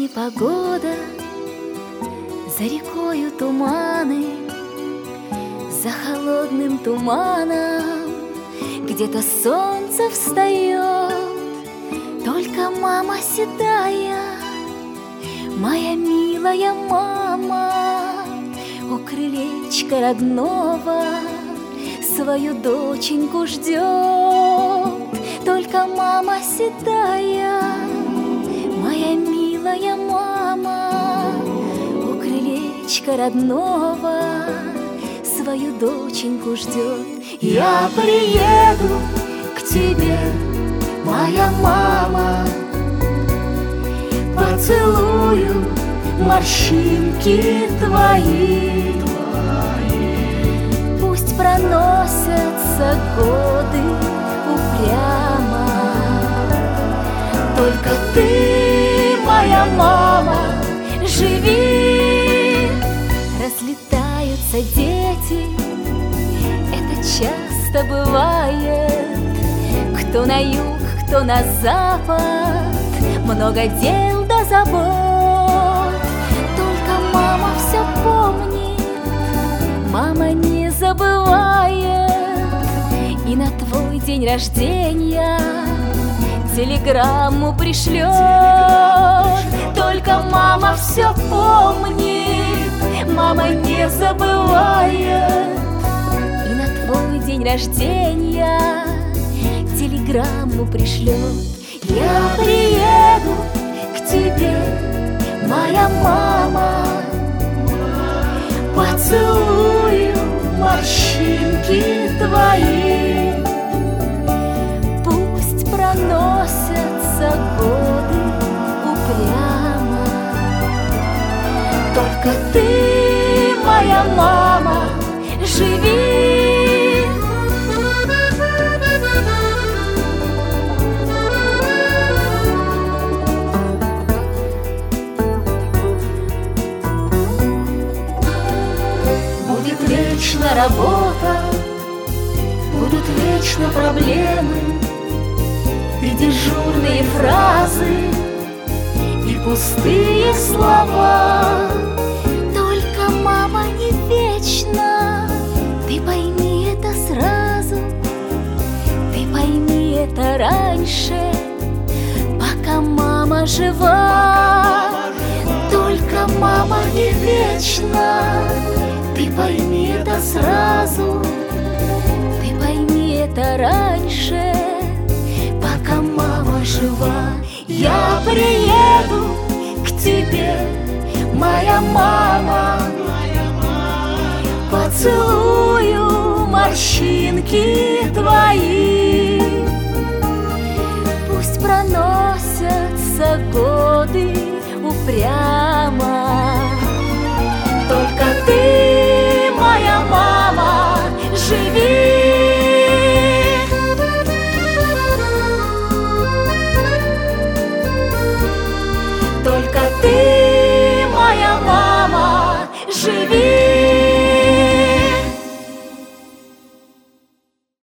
непогода, за рекою туманы, за холодным туманом где-то солнце встает. Только мама седая, моя милая мама, у крылечка родного свою доченьку ждет. Только мама седая, моя милая мама, у крылечка родного свою доченьку ждет. Я приеду к тебе, моя мама, поцелую морщинки твои. Пусть проносятся годы упрямо, только ты, моя мама, живи. Разлетаются дети, это часто бывает. Кто на юг, кто на запад, много дел да забот. Только мама все помнит, мама не забывает, и на твой день рождения телеграмму пришлет. Только мама все помнит, мама не забывает, и на твой день рождения телеграмму пришлет. Я приеду к тебе, моя мама, поцелую морщинки твои. Пусть проносятся годы упрямо, только ты, моя мама, живи. Будет вечно работа, будут вечно проблемы, и дежурные фразы, и пустые слова. Только мама не вечна, ты пойми это сразу, ты пойми это раньше, пока мама жива. Только мама не вечна, ты пойми это сразу, ты пойми это раньше, пока мама жива. Я приеду к тебе, моя мама, поцелую морщинки твои. Пусть проносятся годы упрямо,